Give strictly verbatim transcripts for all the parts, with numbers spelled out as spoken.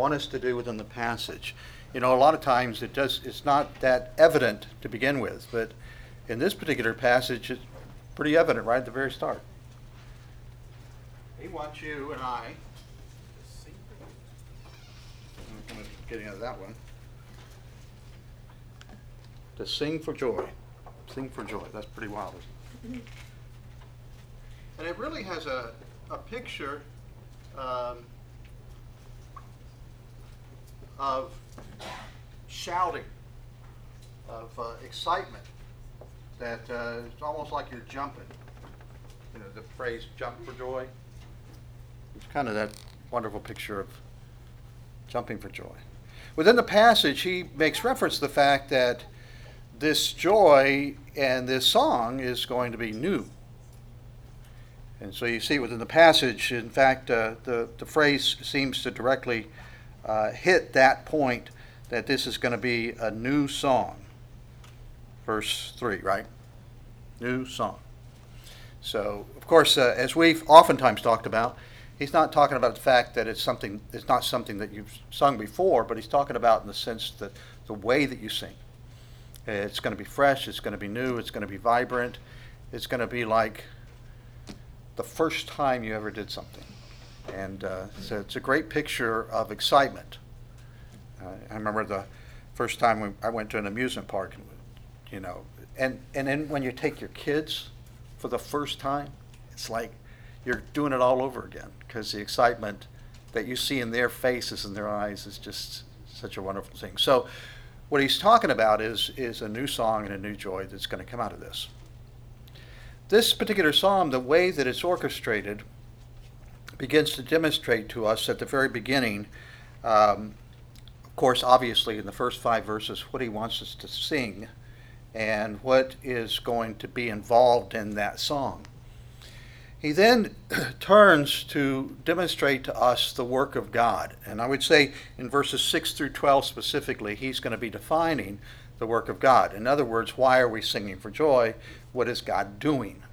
want us to do within the passage. You know, a lot of times it does, it's not that evident to begin with, but in this particular passage, it's pretty evident right at the very start. He wants you and I, I'm getting out of that one, to sing for joy. Sing for joy. That's pretty wild, isn't it? And it really has a, a picture um, of shouting, of uh, excitement, that uh, it's almost like you're jumping. You know, the phrase jump for joy. It's kind of that wonderful picture of jumping for joy. Within the passage, he makes reference to the fact that this joy and this song is going to be new. And so you see within the passage, in fact, uh, the, the phrase seems to directly uh, hit that point that this is going to be a new song. Verse three, right? New song. So, of course, uh, as we've oftentimes talked about, he's not talking about the fact that it's something, it's not something that you've sung before, but he's talking about in the sense that the way that you sing. It's going to be fresh, it's going to be new, it's going to be vibrant, it's going to be like the first time you ever did something. And uh, so it's a great picture of excitement. Uh, I remember the first time we, I went to an amusement park, you know, and, and then when you take your kids for the first time, it's like you're doing it all over again, because the excitement that you see in their faces and their eyes is just such a wonderful thing. So what he's talking about is, is a new song and a new joy that's going to come out of this. This particular psalm, the way that it's orchestrated, begins to demonstrate to us at the very beginning, um, of course, obviously in the first five verses, what he wants us to sing and what is going to be involved in that song. He then turns to demonstrate to us the work of God. And I would say in verses six through twelve specifically, he's going to be defining the work of God. In other words, why are we singing for joy? What is God doing?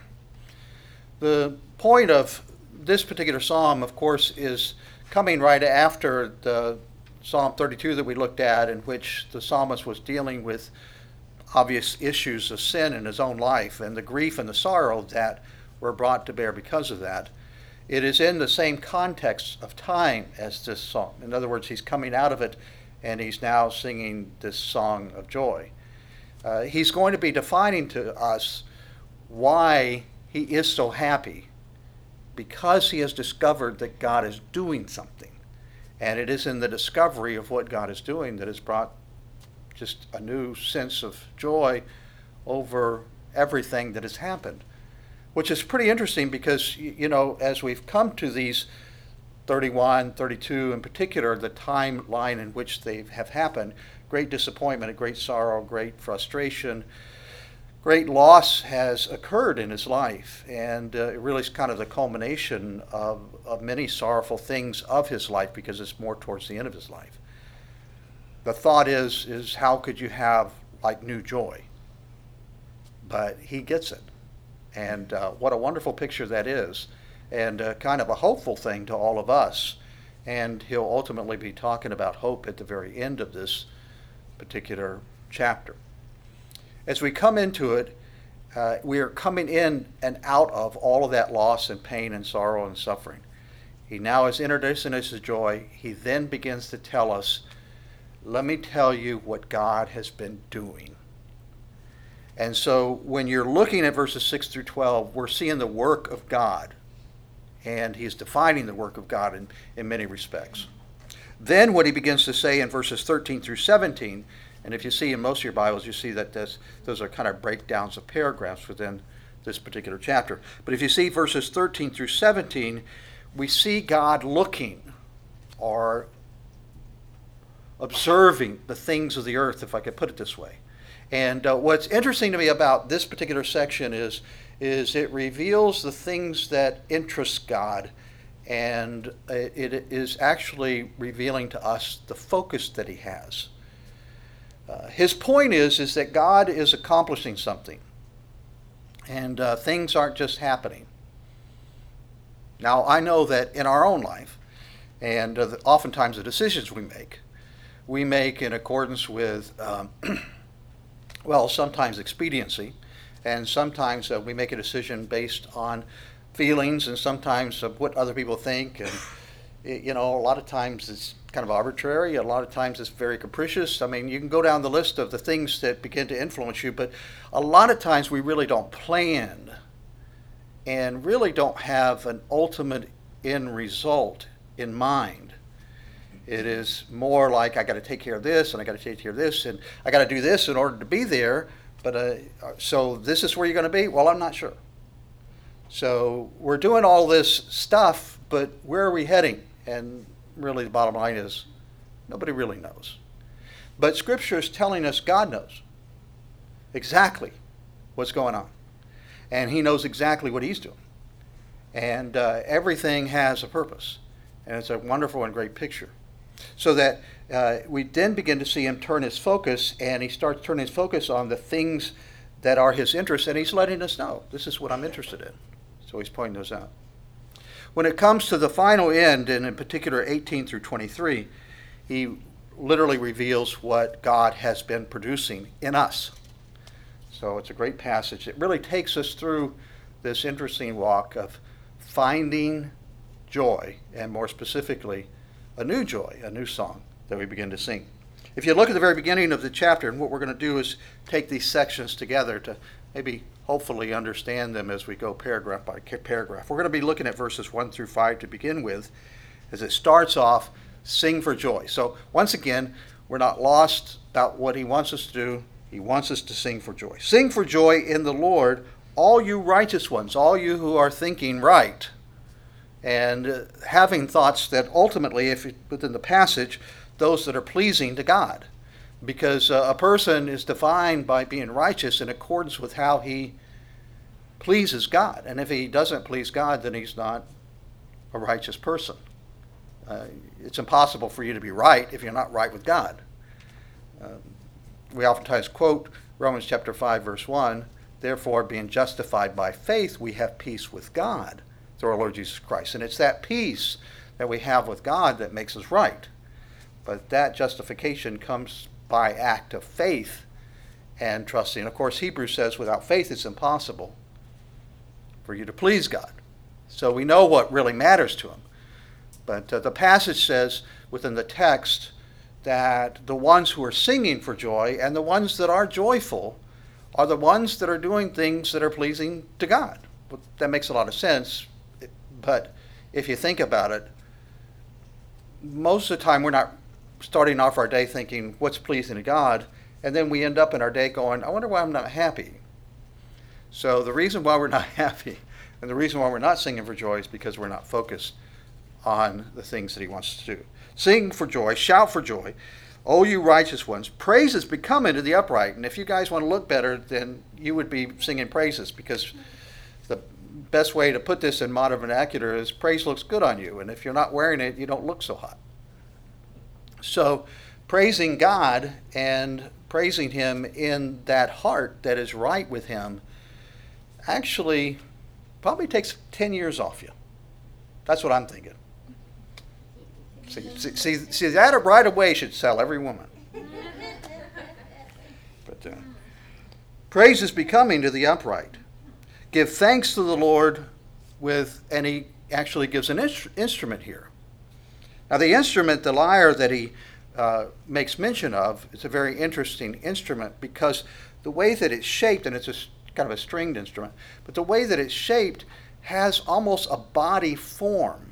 The point of this particular psalm, of course, is coming right after the Psalm thirty-two that we looked at, in which the psalmist was dealing with obvious issues of sin in his own life and the grief and the sorrow that were brought to bear because of that. It is in the same context of time as this song. In other words, he's coming out of it and he's now singing this song of joy. Uh, he's going to be defining to us why he is so happy, because he has discovered that God is doing something. And it is in the discovery of what God is doing that has brought just a new sense of joy over everything that has happened. Which is pretty interesting because, you know, as we've come to these thirty-one, thirty-two in particular, the timeline in which they have happened, great disappointment, great sorrow, great frustration, great loss has occurred in his life. And uh, it really is kind of the culmination of, of many sorrowful things of his life, because it's more towards the end of his life. The thought is, is how could you have like new joy? But he gets it. And uh, what a wonderful picture that is, and uh, kind of a hopeful thing to all of us. And he'll ultimately be talking about hope at the very end of this particular chapter. As we come into it, uh, we are coming in and out of all of that loss and pain and sorrow and suffering. He now has introduced us to joy. He then begins to tell us, let me tell you what God has been doing. And so when you're looking at verses six through twelve, we're seeing the work of God. And he's defining the work of God in, in many respects. Then what he begins to say in verses thirteen through seventeen, and if you see in most of your Bibles, you see that this, those are kind of breakdowns of paragraphs within this particular chapter. But if you see verses thirteen through seventeen, we see God looking or observing the things of the earth, if I could put it this way. And uh, what's interesting to me about this particular section is, is it reveals the things that interest God, and it, it is actually revealing to us the focus that he has. Uh, his point is, is that God is accomplishing something, and uh, things aren't just happening. Now, I know that in our own life, And uh, the, oftentimes the decisions we make, we make in accordance with, um, well, sometimes expediency, and sometimes uh, we make a decision based on feelings, and sometimes of what other people think. And, you know, a lot of times it's kind of arbitrary. A lot of times it's very capricious. I mean, you can go down the list of the things that begin to influence you, but a lot of times we really don't plan and really don't have an ultimate end result in mind. It is more like, I got to take care of this, and I got to take care of this, and I got to do this in order to be there. But uh, so this is where you're going to be? Well, I'm not sure. So we're doing all this stuff, but where are we heading? And really the bottom line is, nobody really knows. But Scripture is telling us God knows exactly what's going on. And he knows exactly what he's doing. And uh, everything has a purpose. And it's a wonderful and great picture. So that uh, we then begin to see him turn his focus, and he starts turning his focus on the things that are his interests, and he's letting us know, this is what I'm interested in. So he's pointing those out. When it comes to the final end, and in particular eighteen through twenty-three, he literally reveals what God has been producing in us. So it's a great passage. It really takes us through this interesting walk of finding joy, and more specifically, a new joy, a new song that we begin to sing. If you look at the very beginning of the chapter, and what we're going to do is take these sections together to maybe hopefully understand them as we go paragraph by paragraph. We're going to be looking at verses one through five to begin with, as it starts off, sing for joy. So once again, we're not lost about what he wants us to do. He wants us to sing for joy. Sing for joy in the Lord, all you righteous ones, all you who are thinking right, and uh, having thoughts that ultimately, if it, within the passage, those that are pleasing to God. Because uh, a person is defined by being righteous in accordance with how he pleases God. And if he doesn't please God, then he's not a righteous person. Uh, it's impossible for you to be right if you're not right with God. Um, we oftentimes quote Romans chapter five, verse one, therefore, being justified by faith, we have peace with God through our Lord Jesus Christ. And it's that peace that we have with God that makes us right. But that justification comes by act of faith and trusting. Of course, Hebrews says without faith it's impossible for you to please God. So we know what really matters to him. But uh, the passage says within the text that the ones who are singing for joy and the ones that are joyful are the ones that are doing things that are pleasing to God. Well, that makes a lot of sense. But if you think about it, most of the time we're not starting off our day thinking what's pleasing to God, and then we end up in our day going, I wonder why I'm not happy. So the reason why we're not happy and the reason why we're not singing for joy is because we're not focused on the things that he wants to do. Sing for joy, shout for joy, O you righteous ones. Praises become unto the upright. And if you guys want to look better, then you would be singing praises, because the best way to put this in modern vernacular is praise looks good on you. And if you're not wearing it, you don't look so hot. So praising God and praising him in that heart that is right with him actually probably takes ten years off you. That's what I'm thinking. See, see, see, see that right away should sell every woman. But uh, praise is becoming to the upright. Give thanks to the Lord with, and he actually gives an instru- instrument here. Now the instrument, the lyre that he uh, makes mention of, is a very interesting instrument, because the way that it's shaped, and it's a, kind of a stringed instrument, but the way that it's shaped has almost a body form.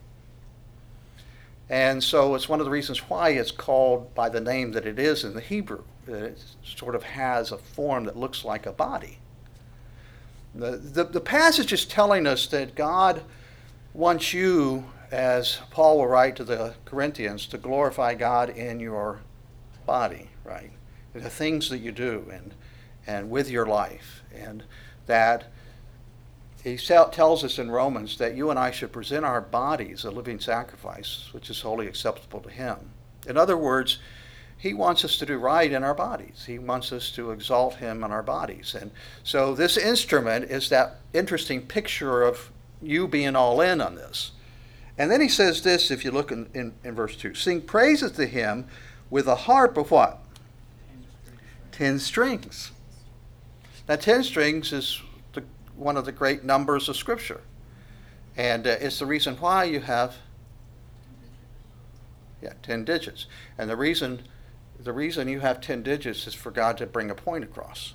And so it's one of the reasons why it's called by the name that it is in the Hebrew. It sort of has a form that looks like a body. The, the, the passage is telling us that God wants you, as Paul will write to the Corinthians, to glorify God in your body, right? The things that you do and, and with your life. And that he tells us in Romans that you and I should present our bodies a living sacrifice, which is wholly acceptable to him. In other words, he wants us to do right in our bodies. He wants us to exalt him in our bodies. And so this instrument is that interesting picture of you being all in on this. And then he says this, if you look in, in, in verse two. Sing praises to him with a harp of what? Ten strings. Now, ten strings is the, one of the great numbers of Scripture. And uh, it's the reason why you have yeah, ten digits. And the reason the reason you have ten digits is for God to bring a point across.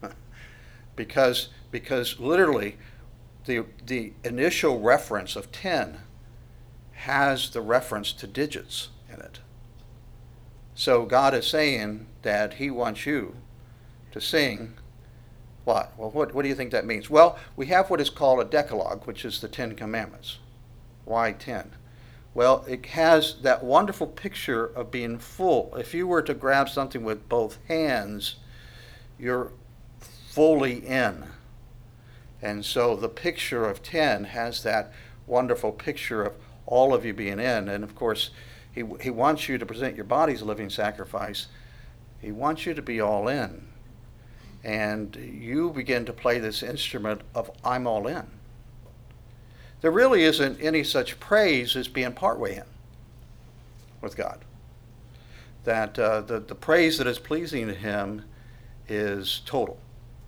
because because literally the the initial reference of ten has the reference to digits in it. So God is saying that he wants you to sing what? Well, what, what do you think that means? Well, we have what is called a Decalogue, which is the Ten Commandments. Why ten? Well, it has that wonderful picture of being full. If you were to grab something with both hands, you're fully in. And so the picture of ten has that wonderful picture of all of you being in. And of course, he, he wants you to present your body as a living sacrifice. He wants you to be all in. And you begin to play this instrument of I'm all in. There really isn't any such praise as being partway in with God. That uh, the, the praise that is pleasing to him is total.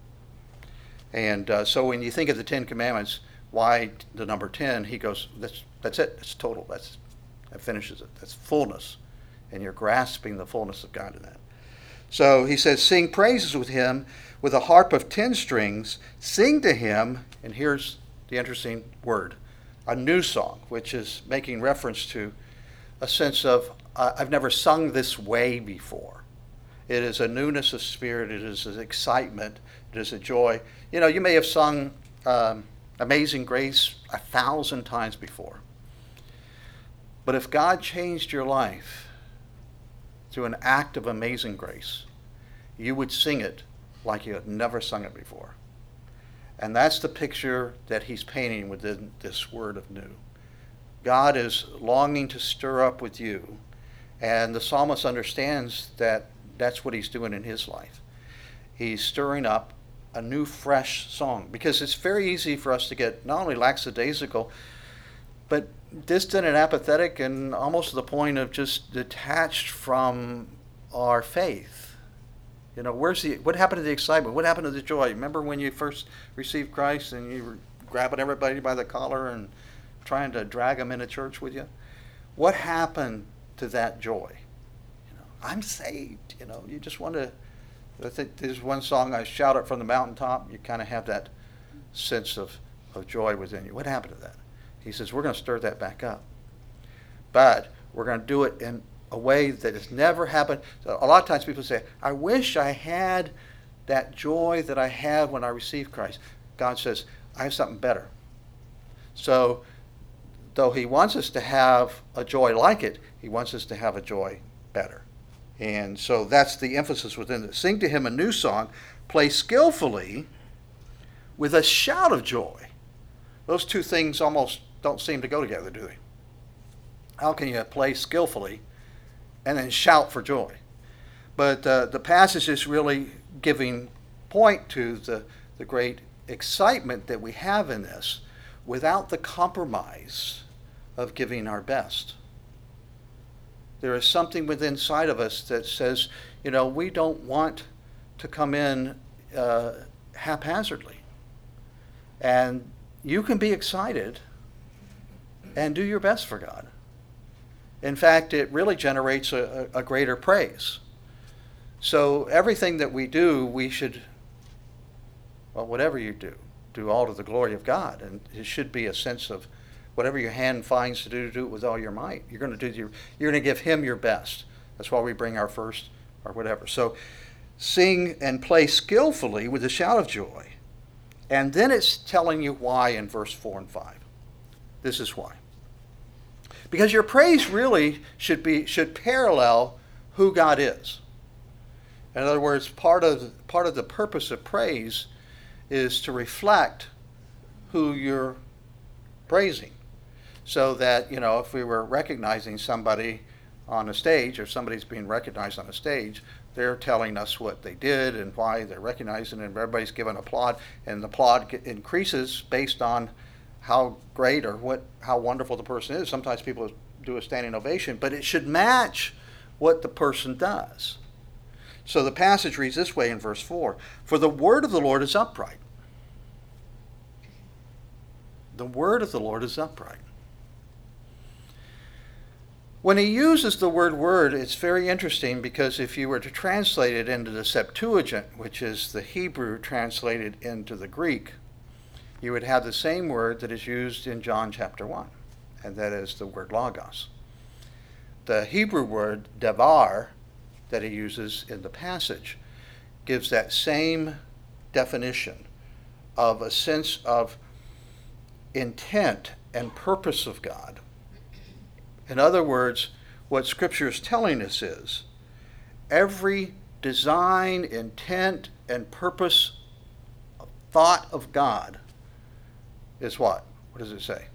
And uh, so when you think of the Ten Commandments, why the number ten? He goes, that's that's it. It's total. That's that finishes it. That's fullness. And you're grasping the fullness of God in that. So he says, sing praises with him with a harp of ten strings. Sing to him, and here's the interesting word, a new song, which is making reference to a sense of, uh, I've never sung this way before. It is a newness of spirit. It is an excitement. It is a joy. You know, you may have sung um, Amazing Grace a thousand times before. But if God changed your life through an act of amazing grace, you would sing it like you had never sung it before. And that's the picture that he's painting within this word of new. God is longing to stir up with you. And the psalmist understands that that's what he's doing in his life. He's stirring up a new, fresh song. Because it's very easy for us to get not only lackadaisical, but distant and apathetic and almost to the point of just detached from our faith. You know, where's the, what happened to the excitement? What happened to the joy? Remember when you first received Christ and you were grabbing everybody by the collar and trying to drag them into church with you? What happened to that joy? You know, I'm saved. You know, you just want to, I think there's one song, I shout it from the mountaintop. You kind of have that sense of, of joy within you. What happened to that? He says, we're going to stir that back up. But we're going to do it in a way that has never happened. So a lot of times people say, I wish I had that joy that I had when I received Christ. God says, I have something better. So though he wants us to have a joy like it, he wants us to have a joy better. And so that's the emphasis within it. Sing to him a new song, play skillfully with a shout of joy. Those two things almost don't seem to go together, do they? How can you play skillfully and then shout for joy? But uh, the passage is really giving point to the, the great excitement that we have in this without the compromise of giving our best. There is something within inside of us that says, you know, we don't want to come in uh, haphazardly. And you can be excited and do your best for God. In fact, it really generates a, a greater praise. So everything that we do, we should, well, whatever you do, do all to the glory of God. And it should be a sense of whatever your hand finds to do, do it with all your might. You're going to do your, you're going to give him your best. That's why we bring our first or whatever. So sing and play skillfully with a shout of joy. And then it's telling you why in verse four and five. This is why. Because your praise really should be should parallel who God is. In other words, part of part of the purpose of praise is to reflect who you're praising. So that, you know, if we were recognizing somebody on a stage, or somebody's being recognized on a stage, they're telling us what they did and why they're recognizing, and everybody's giving applaud, and the applaud increases based on how great or what how wonderful the person is. Sometimes people do a standing ovation, but it should match what the person does. So the passage reads this way in verse four, "For the word of the Lord is upright." The word of the Lord is upright. When he uses the word word, it's very interesting, because if you were to translate it into the Septuagint, which is the Hebrew translated into the Greek, you would have the same word that is used in John chapter one, and that is the word logos. The Hebrew word devar that he uses in the passage gives that same definition of a sense of intent and purpose of God. In other words, what Scripture is telling us is every design, intent, and purpose, thought of God is what? What does it say?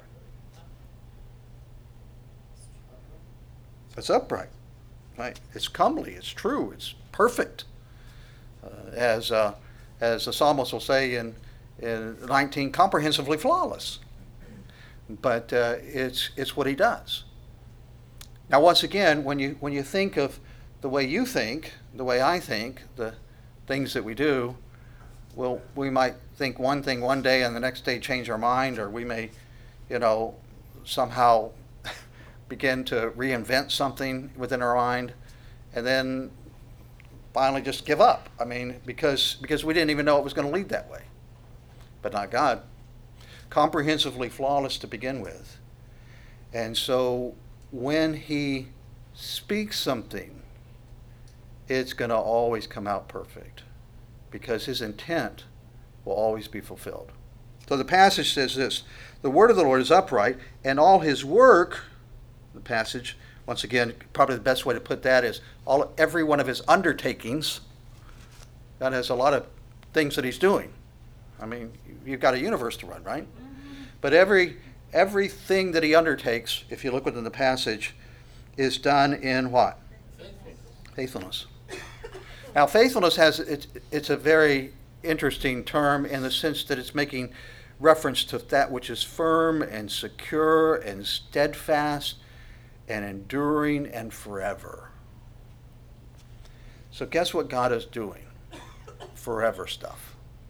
It's upright, right? It's comely, it's true, it's perfect. Uh, as uh, as the psalmist will say in, in nineteen, comprehensively flawless. But uh, it's it's what he does. Now, once again, when you when you think of the way you think, the way I think, the things that we do, well, we might think one thing one day and the next day change our mind, or we may, you know, somehow begin to reinvent something within our mind, and then finally just give up. I mean, because because we didn't even know it was going to lead that way. But not God. Comprehensively flawless to begin with. And so when he speaks something, it's going to always come out perfect, because his intent will always be fulfilled. So the passage says this: the word of the Lord is upright, and all his work, the passage, once again, probably the best way to put that is all every one of his undertakings. God has a lot of things that he's doing. I mean, you've got a universe to run, right? Mm-hmm. But every everything that he undertakes, if you look within the passage, is done in what? Faithfulness. Faithfulness. Now, faithfulness has it's it's a very interesting term in the sense that it's making reference to that which is firm and secure and steadfast and enduring and forever. So guess what God is doing? Forever stuff.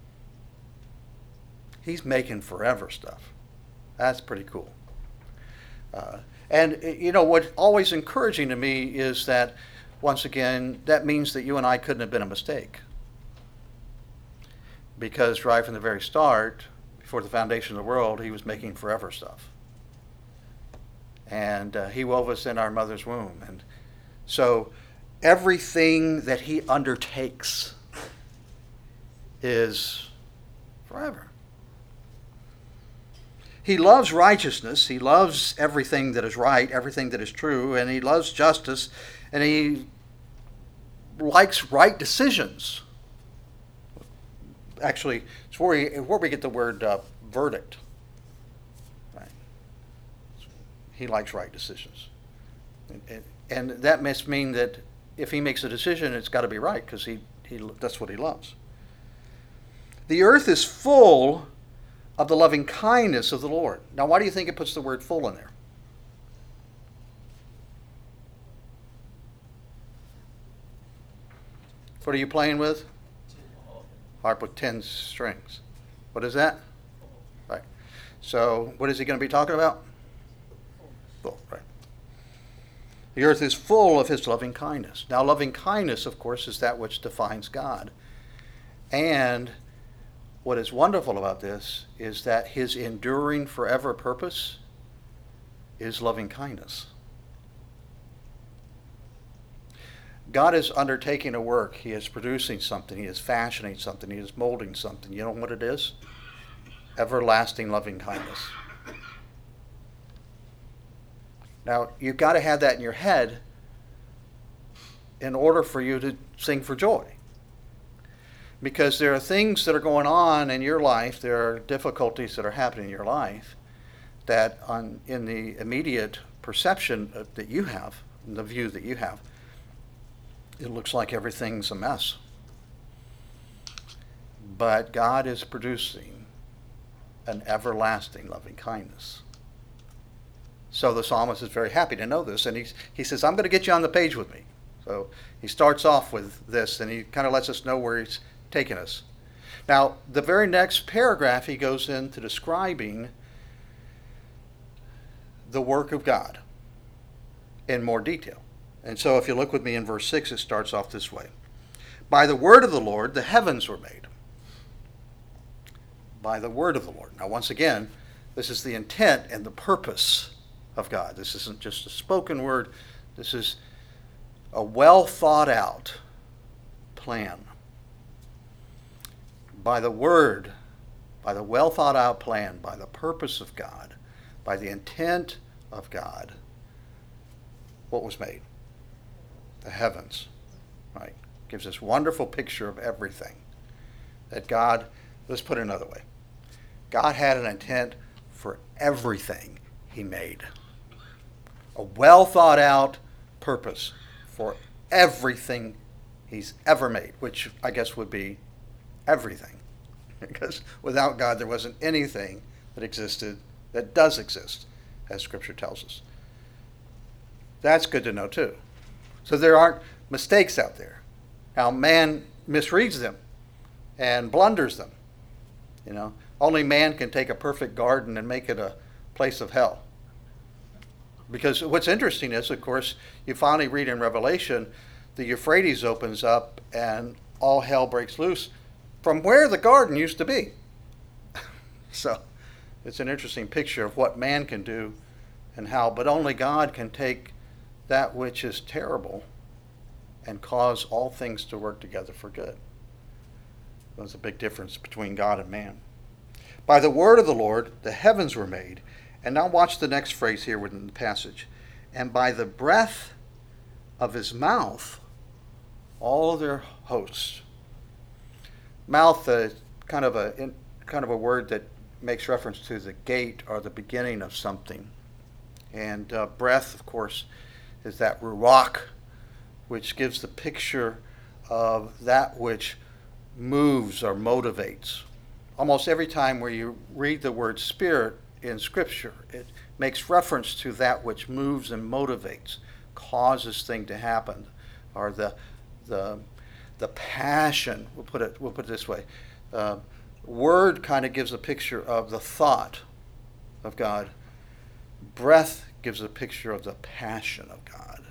He's making forever stuff. That's pretty cool. Uh, and, you know, what's always encouraging to me is that, once again, that means that you and I couldn't have been a mistake. Because right from the very start, before the foundation of the world, he was making forever stuff. And uh, he wove us in our mother's womb. And so everything that he undertakes is forever. He loves righteousness. He loves everything that is right, everything that is true, and he loves justice, and he likes right decisions. Actually, it's where we, where we get the word uh, verdict. Right? He likes right decisions. And, and, and that must mean that if he makes a decision, it's got to be right, because he, he, that's what he loves. The earth is full of the loving kindness of the Lord. Now, why do you think it puts the word full in there? What are you playing with? Harp with ten strings. What is that? Right. So, what is he going to be talking about? Full, right. The earth is full of his loving kindness. Now, loving kindness, of course, is that which defines God. And what is wonderful about this is that his enduring forever purpose is loving kindness. God is undertaking a work. He is producing something. He is fashioning something. He is molding something. You know what it is? Everlasting loving kindness. Now, you've got to have that in your head in order for you to sing for joy. Because there are things that are going on in your life, there are difficulties that are happening in your life that on, in the immediate perception that you have, the view that you have, it looks like everything's a mess. But God is producing an everlasting loving kindness. So the psalmist is very happy to know this, and he's, he says, I'm going to get you on the page with me. So he starts off with this, and he kind of lets us know where he's taking us. Now, the very next paragraph, he goes into describing the work of God in more detail. And so if you look with me in verse six, it starts off this way. By the word of the Lord, the heavens were made. By the word of the Lord. Now, once again, this is the intent and the purpose of God. This isn't just a spoken word. This is a well thought out plan. By the word, by the well thought out plan, by the purpose of God, by the intent of God, what was made? The heavens, right? Gives this wonderful picture of everything. That God, let's put it another way. God had an intent for everything he made. A well thought out purpose for everything he's ever made, which I guess would be everything. Because without God, there wasn't anything that existed that does exist, as Scripture tells us. That's good to know, too. So there aren't mistakes out there. Now, man misreads them and blunders them. You know, only man can take a perfect garden and make it a place of hell. Because what's interesting is, of course, you finally read in Revelation, the Euphrates opens up and all hell breaks loose from where the garden used to be. So it's an interesting picture of what man can do and how, but only God can take that which is terrible and cause all things to work together for good. There's a big difference between God and man. By the word of the Lord, the heavens were made. And now watch the next phrase here within the passage. And by the breath of his mouth, all their hosts. Mouth, uh, kind of a in, kind of a word that makes reference to the gate or the beginning of something. And uh, breath, of course, is that ruach, which gives the picture of that which moves or motivates. Almost every time where you read the word spirit in Scripture, it makes reference to that which moves and motivates, causes thing to happen, or the the the passion. We'll put it we'll put it this way. Uh, word kind of gives a picture of the thought of God. Breath gives a picture of the passion of God.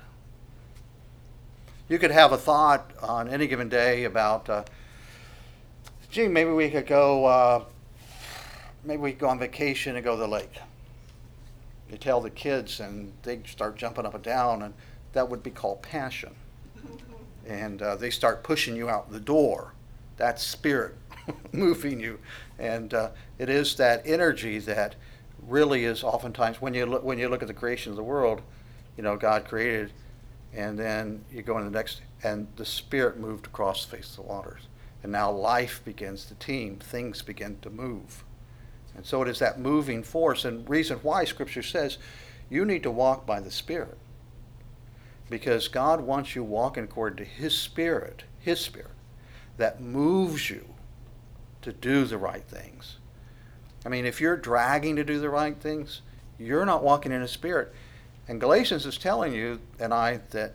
You could have a thought on any given day about, uh, gee, maybe we could go. Uh, Maybe we go on vacation and go to the lake. You tell the kids and they start jumping up and down, and that would be called passion. And uh, they start pushing you out the door. That's spirit moving you. And uh, it is that energy that really is oftentimes, when you look, when you look at the creation of the world, you know, God created, and then you go into the next, and the spirit moved across the face of the waters. And now life begins to teem. Things begin to move. And so it is that moving force, and reason why Scripture says you need to walk by the Spirit. Because God wants you walking according to His Spirit, His Spirit, that moves you to do the right things. I mean, if you're dragging to do the right things, you're not walking in His Spirit. And Galatians is telling you and I that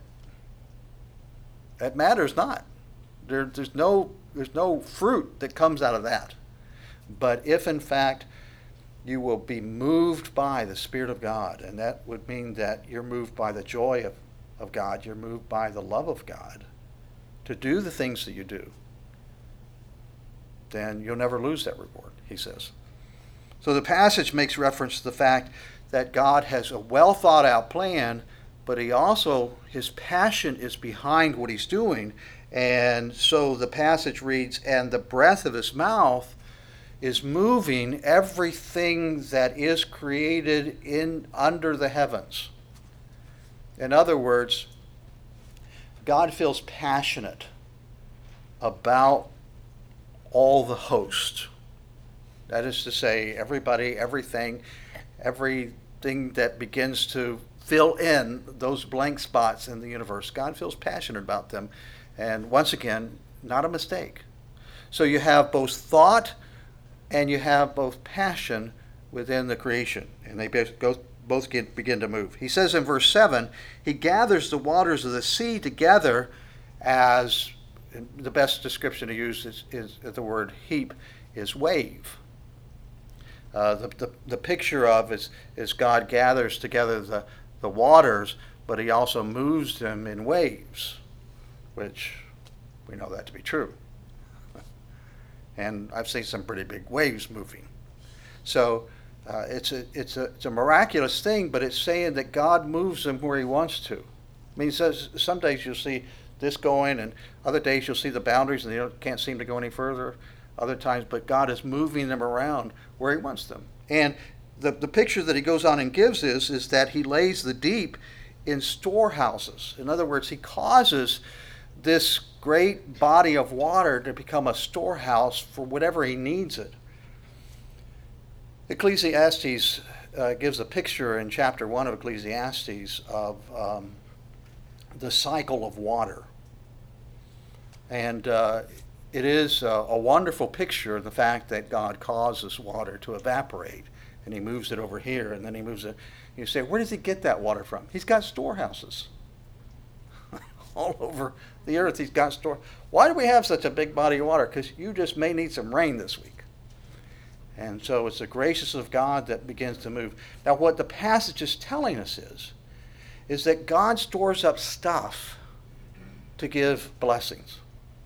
that matters not. There, there's no, there's no fruit that comes out of that. But if, in fact, you will be moved by the Spirit of God, and that would mean that you're moved by the joy of, of God, you're moved by the love of God, to do the things that you do, then you'll never lose that reward, he says. So the passage makes reference to the fact that God has a well thought out plan, but he also, his passion is behind what he's doing. And so the passage reads, and the breath of his mouth is moving everything that is created in under the heavens. In other words, God feels passionate about all the host. That is to say, everybody, everything, everything that begins to fill in those blank spots in the universe. God feels passionate about them. And once again, not a mistake. So you have both thought and you have both passion within the creation, and they both both get, begin to move. He says in verse seven, he gathers the waters of the sea together as, the best description to use is, is the word heap, is wave. Uh, the, the, the picture of is, is God gathers together the, the waters, but he also moves them in waves, which we know that to be true. And I've seen some pretty big waves moving. So uh, it's, a, it's, a, it's a miraculous thing, but it's saying that God moves them where he wants to. I mean, he says some days you'll see this going, and other days you'll see the boundaries and they don't, can't seem to go any further other times, but God is moving them around where he wants them. And the, the picture that he goes on and gives is, is that he lays the deep in storehouses. In other words, he causes this great body of water to become a storehouse for whatever he needs it. Ecclesiastes uh, gives a picture in chapter one of Ecclesiastes of um, the cycle of water. And uh, it is a, a wonderful picture of the fact that God causes water to evaporate, and he moves it over here, and then he moves it. You say, where does he get that water from? He's got storehouses all over the earth. He's got store. Why do we have such a big body of water? Because you just may need some rain this week. And so it's the graciousness of God that begins to move. Now, what the passage is telling us is, is that God stores up stuff to give blessings.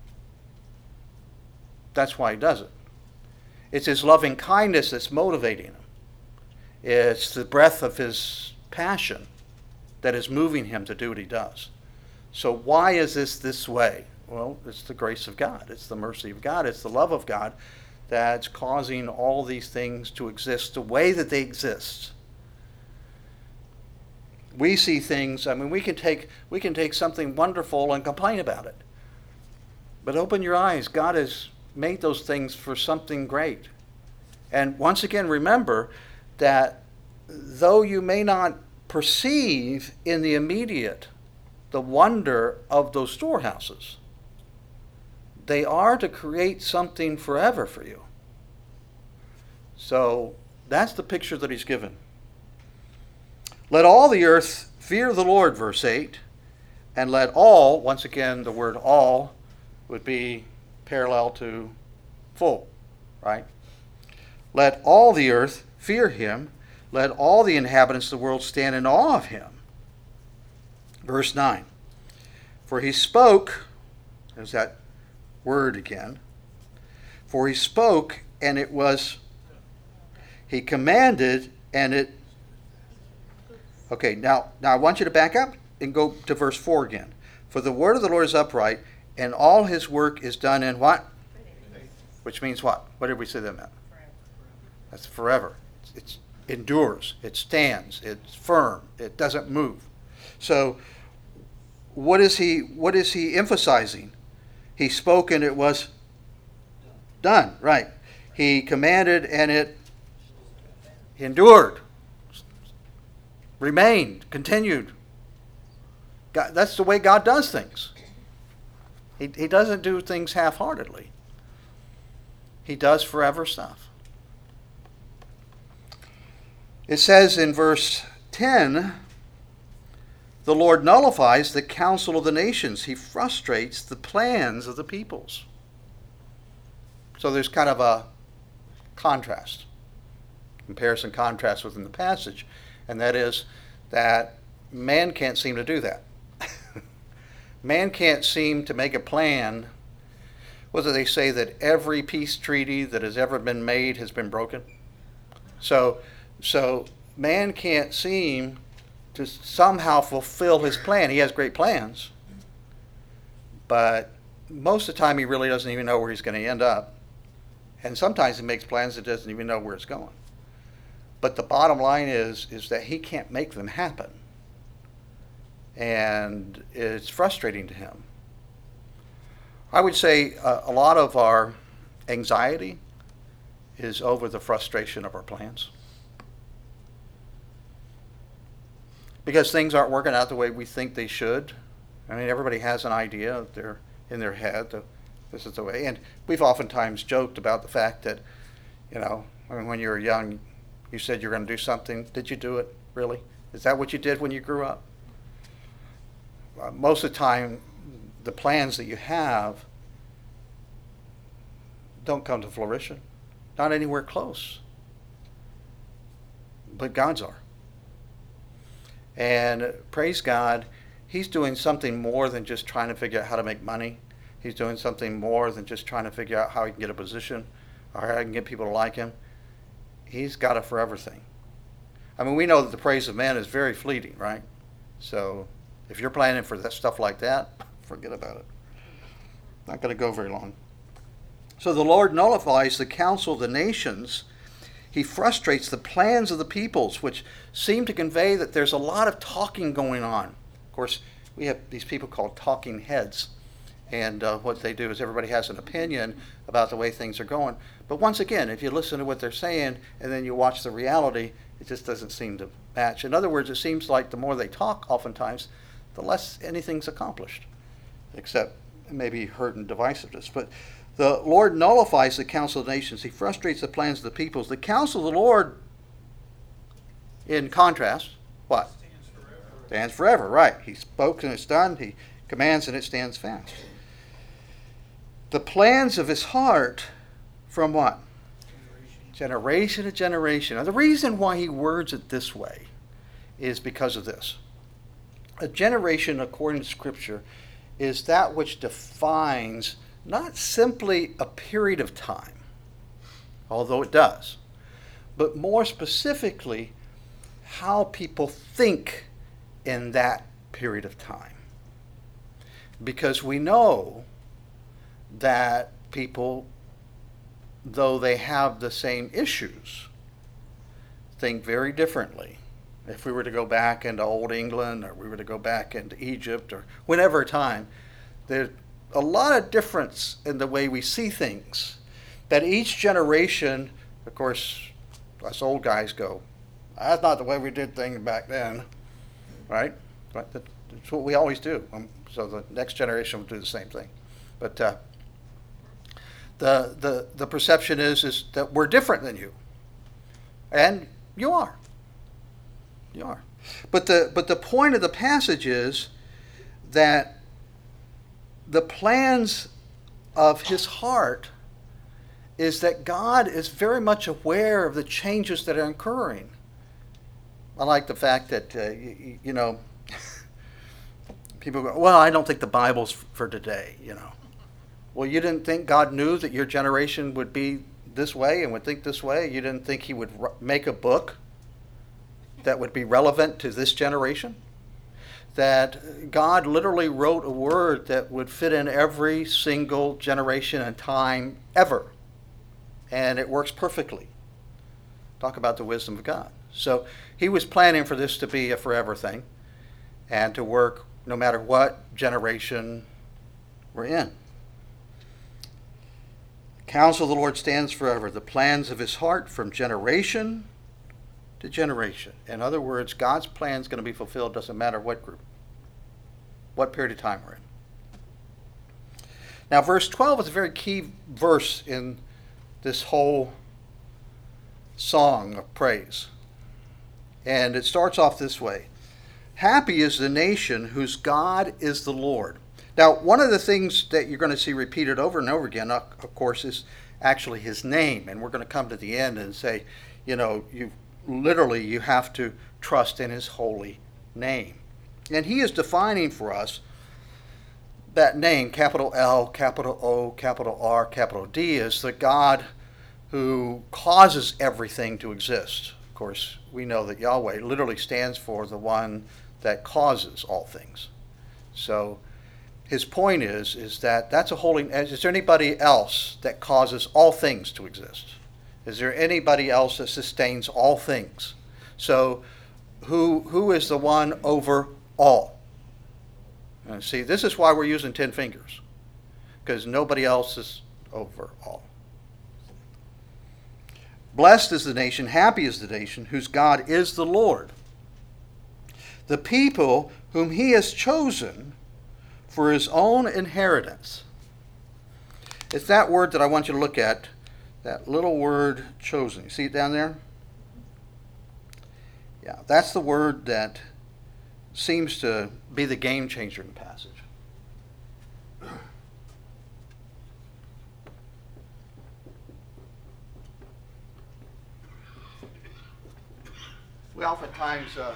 That's why he does it. It's his loving kindness that's motivating him. It's the breath of his passion that is moving him to do what he does. So why is this this way? Well, it's the grace of God. It's the mercy of God. It's the love of God that's causing all these things to exist the way that they exist. We see things, I mean, we can take we can take something wonderful and complain about it. But open your eyes. God has made those things for something great. And once again, remember that though you may not perceive in the immediate the wonder of those storehouses, they are to create something forever for you. So that's the picture that he's given. Let all the earth fear the Lord, verse eight, and let all, once again, the word all would be parallel to full, right? Let all the earth fear him. Let all the inhabitants of the world stand in awe of him. Verse nine, for he spoke, there's that word again, for he spoke and it was, he commanded and it, okay, now, now I want you to back up and go to verse four again. For the word of the Lord is upright, and all his work is done in what? Which means what? What did we say that meant? That's forever. It's, it endures. It stands. It's firm. It doesn't move. So what is he what is he emphasizing? He spoke and it was done. Right. He commanded and it endured. Remained. Continued. God, that's the way God does things. He, he doesn't do things half-heartedly. He does forever stuff. It says in verse ten, the Lord nullifies the counsel of the nations. He frustrates the plans of the peoples. So there's kind of a contrast, comparison contrast within the passage, and that is that man can't seem to do that. Man can't seem to make a plan. Whether they say that every peace treaty that has ever been made has been broken. So, so man can't seem to somehow fulfill his plan. He has great plans, but most of the time he really doesn't even know where he's going to end up. And sometimes he makes plans that doesn't even know where it's going. But the bottom line is, is that he can't make them happen. And it's frustrating to him. I would say uh, a lot of our anxiety is over the frustration of our plans. Because things aren't working out the way we think they should. I mean, everybody has an idea they're in their head. This is the way. And we've oftentimes joked about the fact that, You know, I mean, when you were young, you said you were going to do something. Did you do it, really? Is that what you did when you grew up? Uh, most of the time, the plans that you have don't come to fruition. Not anywhere close. But God's are. And praise God, He's doing something more than just trying to figure out how to make money. He's doing something more than just trying to figure out how He can get a position or how He can get people to like Him. He's got a forever thing. I mean, we know that the praise of man is very fleeting, right? So if you're planning for that stuff like that, forget about it. Not going to go very long. So the Lord nullifies the counsel of the nations. He frustrates the plans of the peoples, which seem to convey that there's a lot of talking going on. Of course, we have these people called talking heads. And uh, what they do is everybody has an opinion about the way things are going. But once again, if you listen to what they're saying and then you watch the reality, it just doesn't seem to match. In other words, it seems like the more they talk, oftentimes, the less anything's accomplished, except maybe hurt and divisiveness. But the Lord nullifies the counsel of the nations. He frustrates the plans of the peoples. The counsel of the Lord, in contrast, what? Stands forever. Stands forever, right. He spoke and it's done. He commands and it stands fast. The plans of his heart from what? Generation. Generation to generation. Now, the reason why he words it this way is because of this. A generation, according to Scripture, is that which defines not simply a period of time, although it does, but more specifically, how people think in that period of time. Because we know that people, though they have the same issues, think very differently. If we were to go back into Old England, or we were to go back into Egypt, or whenever time, there's a lot of difference in the way we see things. That each generation, of course, us old guys go, that's not the way we did things back then, right? Right? That's what we always do. Um, so the next generation will do the same thing. But uh, the the the perception is is that we're different than you, and you are. You are. But the but the point of the passage is that the plans of his heart is that God is very much aware of the changes that are occurring. I like the fact that, uh, you, you know, people go, well, I don't think the Bible's for today, you know. Well, you didn't think God knew that your generation would be this way and would think this way? You didn't think he would make a book that would be relevant to this generation? That God literally wrote a word that would fit in every single generation and time ever. And it works perfectly. Talk about the wisdom of God. So he was planning for this to be a forever thing and to work no matter what generation we're in. The counsel of the Lord stands forever, the plans of his heart from generation to generation. In other words, God's plan is going to be fulfilled, doesn't matter what group, what period of time we're in. Now, verse twelve is a very key verse in this whole song of praise. And it starts off this way. Happy is the nation whose God is the Lord. Now, one of the things that you're going to see repeated over and over again, of course, is actually his name. And we're going to come to the end and say, you know, you literally you have to trust in his holy name. And he is defining for us that name, capital L, capital O, capital R, capital D, is the God who causes everything to exist. Of course, we know that Yahweh literally stands for the one that causes all things. So his point is, is that that's a holy, is there anybody else that causes all things to exist? Is there anybody else that sustains all things? So who who is the one over all? And see, this is why we're using ten fingers, because nobody else is over all. Blessed is the nation, happy is the nation, whose God is the Lord. The people whom he has chosen for his own inheritance. It's that word that I want you to look at, that little word chosen. You see it down there? Yeah, that's the word that seems to be the game changer in the passage. We oftentimes, uh,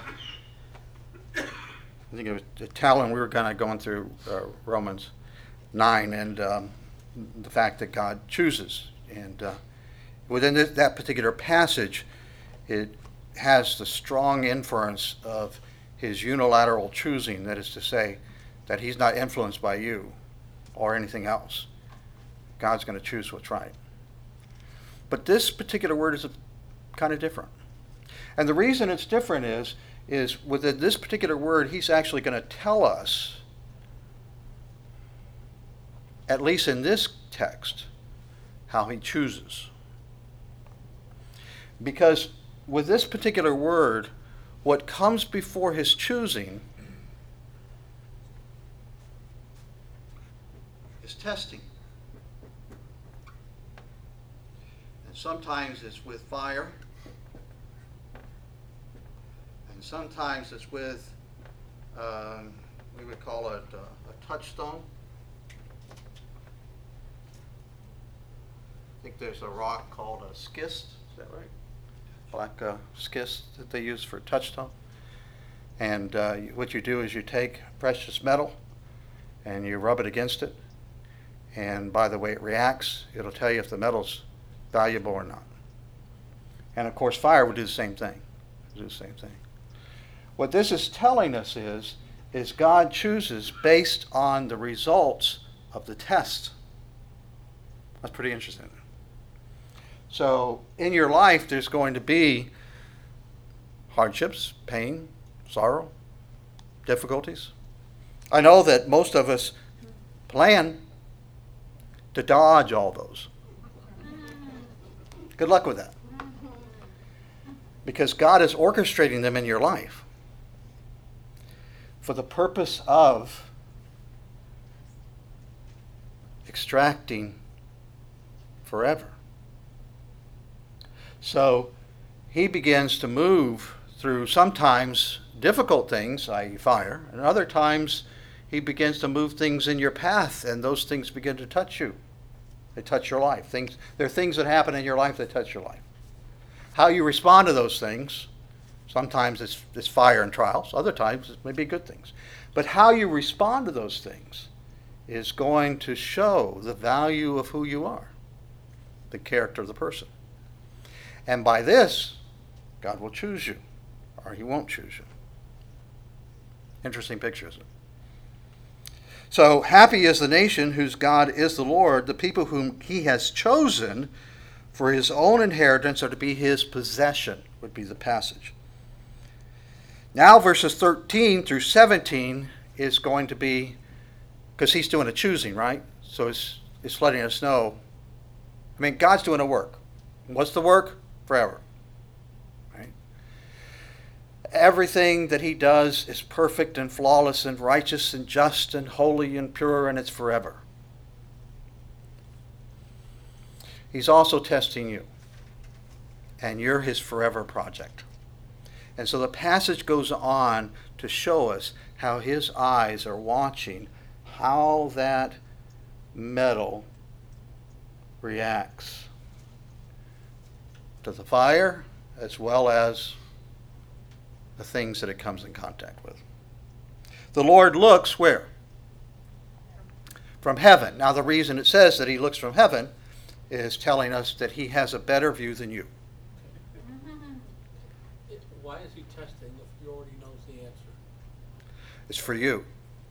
I think it was Talon, we were kind of going through uh, Romans nine and um, the fact that God chooses. And uh, within this, that particular passage, it has the strong inference of his unilateral choosing, that is to say, that he's not influenced by you or anything else. God's going to choose what's right. But this particular word is kind of different. And the reason it's different is, is within this particular word, he's actually going to tell us, at least in this text, how he chooses. Because with this particular word, what comes before his choosing is testing. And sometimes it's with fire. And sometimes it's with, um, we would call it uh, a touchstone. I think there's a rock called a schist, is that right? Black uh, schist that they use for touchstone. And uh, what you do is you take precious metal and you rub it against it. And by the way it reacts, it'll tell you if the metal's valuable or not. And of course, fire would do the same thing. Do the same thing. What this is telling us is, is God chooses based on the results of the test. That's pretty interesting. So in your life, there's going to be hardships, pain, sorrow, difficulties. I know that most of us plan to dodge all those. Good luck with that. Because God is orchestrating them in your life for the purpose of extracting forever. So he begins to move through sometimes difficult things, that is fire, and other times he begins to move things in your path, and those things begin to touch you. They touch your life. Things, there are things that happen in your life that touch your life. How you respond to those things, sometimes it's, it's fire and trials, other times it may be good things. But how you respond to those things is going to show the value of who you are, the character of the person. And by this, God will choose you, or he won't choose you. Interesting picture, isn't it? So happy is the nation whose God is the Lord, the people whom he has chosen for his own inheritance or to be his possession, would be the passage. Now verses thirteen through seventeen is going to be, because he's doing a choosing, right? So it's, it's letting us know, I mean, God's doing a work. What's the work? Forever. Right? Everything that he does is perfect and flawless and righteous and just and holy and pure, and it's forever. He's also testing you, and you're his forever project. And so the passage goes on to show us how his eyes are watching how that metal reacts to the fire as well as the things that it comes in contact with. The Lord looks where? From heaven. Now the reason it says that he looks from heaven is telling us that he has a better view than you. Why is he testing if he already knows the answer? It's for you.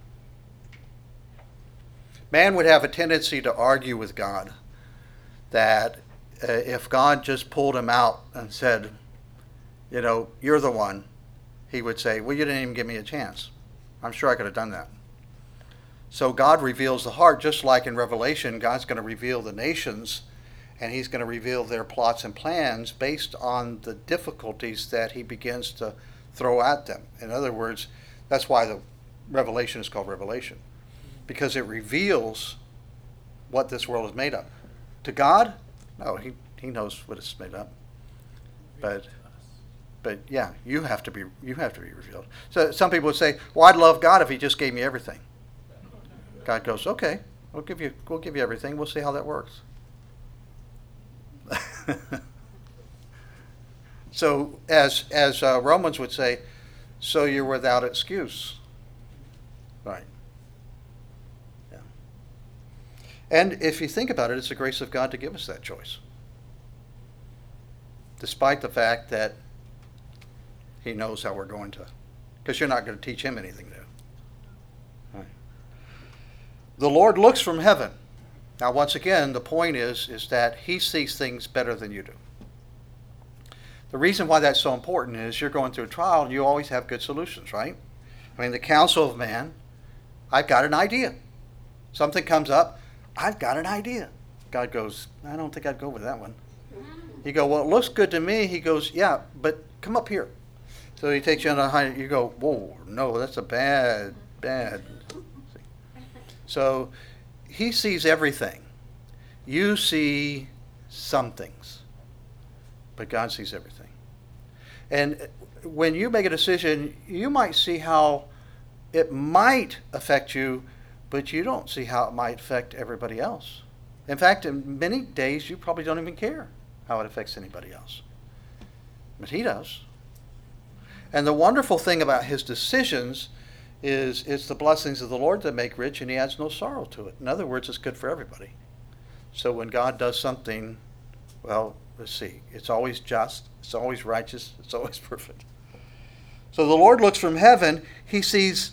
Man would have a tendency to argue with God that uh, if God just pulled him out and said, you know, you're the one, he would say, well, you didn't even give me a chance. I'm sure I could have done that. So God reveals the heart, just like in Revelation, God's going to reveal the nations, and he's going to reveal their plots and plans based on the difficulties that he begins to throw at them. In other words, that's why the Revelation is called Revelation, because it reveals what this world is made of. To God, no, he, He knows what it's made up. But but yeah, you have to be you have to be revealed. So some people would say, "Well, I'd love God if He just gave me everything." God goes, "Okay, we'll give you we'll give you everything. We'll see how that works." So as as uh, Romans would say, so you're without excuse. Right. Yeah. And if you think about it, it's the grace of God to give us that choice. Despite the fact that He knows how we're going to. Because you're not going to teach Him anything new. Right. The Lord looks from heaven. Now, once again, the point is, is that He sees things better than you do. The reason why that's so important is you're going through a trial and you always have good solutions, right? I mean, the counsel of man, I've got an idea. Something comes up, I've got an idea. God goes, I don't think I'd go with that one. You go, well, it looks good to me. He goes, yeah, but come up here. So He takes you on a high, you go, whoa, no, that's a bad, bad. So He sees everything. You see some things, but God sees everything. And when you make a decision, you might see how it might affect you, but you don't see how it might affect everybody else. In fact, in many days, you probably don't even care how it affects anybody else. But He does. And the wonderful thing about His decisions is it's the blessings of the Lord that make rich, and He adds no sorrow to it. In other words, it's good for everybody. So when God does something, well, let's see, it's always just, it's always righteous, it's always perfect. So the Lord looks from heaven, He sees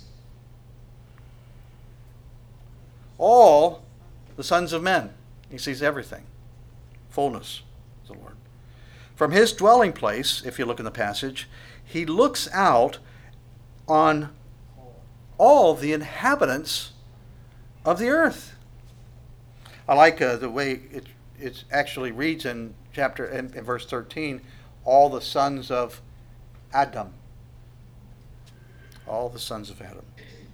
all the sons of men. He sees everything. Fullness of the Lord. From His dwelling place, if you look in the passage, He looks out on all the inhabitants of the earth. I like uh, the way it it actually reads in chapter in, in verse thirteen, all the sons of Adam. All the sons of Adam.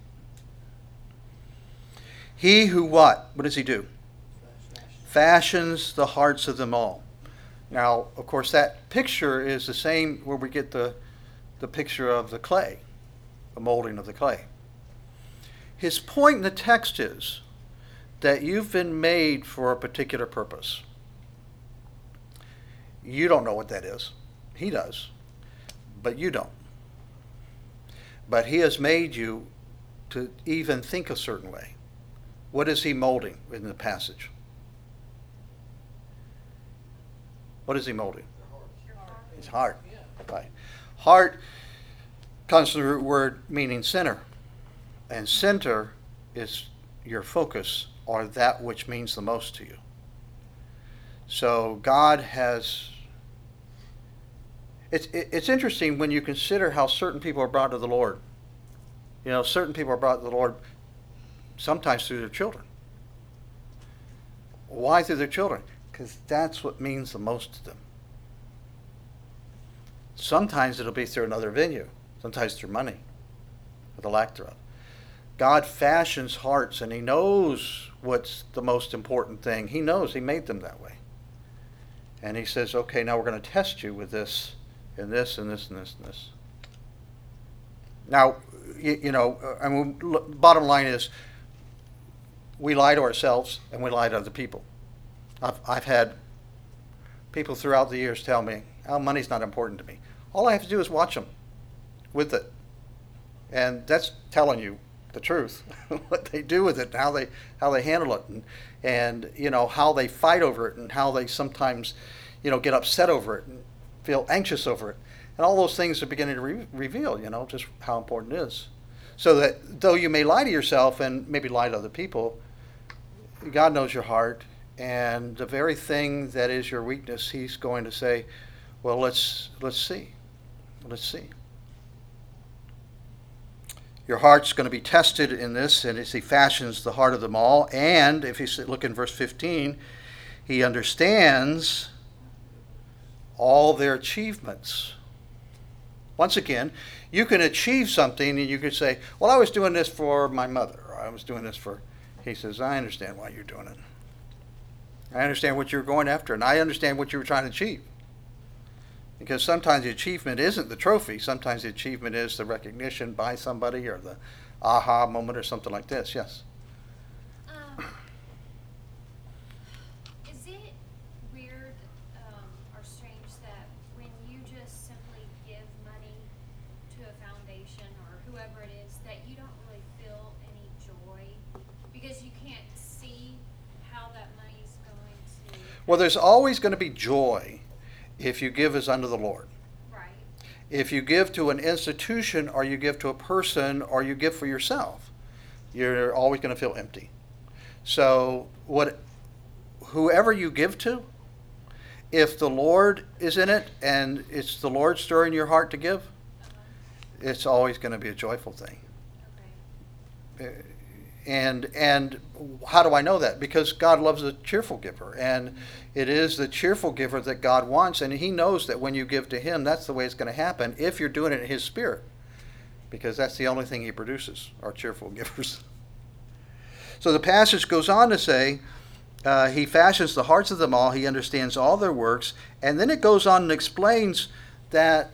He who what? What does He do? Fashions the hearts of them all. Now, of course, that picture is the same where we get the, the picture of the clay, the molding of the clay. His point in the text is that you've been made for a particular purpose. You don't know what that is. He does. But you don't. But He has made you to even think a certain way. What is He molding in the passage? What is He molding? His heart. Right. Heart comes from the root word meaning center. And center is your focus, or that which means the most to you. So God has... It's, it's interesting when you consider how certain people are brought to the Lord. You know, certain people are brought to the Lord sometimes through their children. Why through their children? Because that's what means the most to them. Sometimes it'll be through another venue. Sometimes through money, or the lack thereof. God fashions hearts, and He knows what's the most important thing. He knows. He made them that way. And He says, okay, now we're going to test you with this, and this, and this, and this, and this. Now, you, you know, I mean, bottom line is, we lie to ourselves, and we lie to other people. I've, I've had people throughout the years tell me, oh, money's not important to me. All I have to do is watch them with it. And that's telling you the truth, what they do with it, and how they how they handle it, and, and you know how they fight over it, and how they sometimes you know get upset over it and feel anxious over it, and all those things are beginning to re- reveal you know just how important it is. So that though you may lie to yourself and maybe lie to other people, God knows your heart, and the very thing that is your weakness, He's going to say, well, let's let's see, let's see. Your heart's going to be tested in this, and as He fashions the heart of them all. And if you look in verse fifteen, He understands all their achievements. Once again, you can achieve something, and you could say, well, I was doing this for my mother, or I was doing this for... He says, I understand why you're doing it. I understand what you're going after, and I understand what you were trying to achieve. Because sometimes the achievement isn't the trophy. Sometimes the achievement is the recognition by somebody or the aha moment or something like this. Yes? Um, is it weird um, or strange that when you just simply give money to a foundation or whoever it is, that you don't really feel any joy because you can't see how that money's going to... Well, there's always going to be joy if you give as unto the Lord. Right. If you give to an institution or you give to a person or you give for yourself, you're always going to feel empty. So what, whoever you give to, if the Lord is in it and it's the Lord stirring your heart to give, Uh-huh. it's always going to be a joyful thing. Okay. Uh, And and how do I know that? Because God loves a cheerful giver, and it is the cheerful giver that God wants, and He knows that when you give to Him, that's the way it's going to happen if you're doing it in His Spirit, because that's the only thing He produces, are cheerful givers. So the passage goes on to say, uh, He fashions the hearts of them all, He understands all their works, and then it goes on and explains that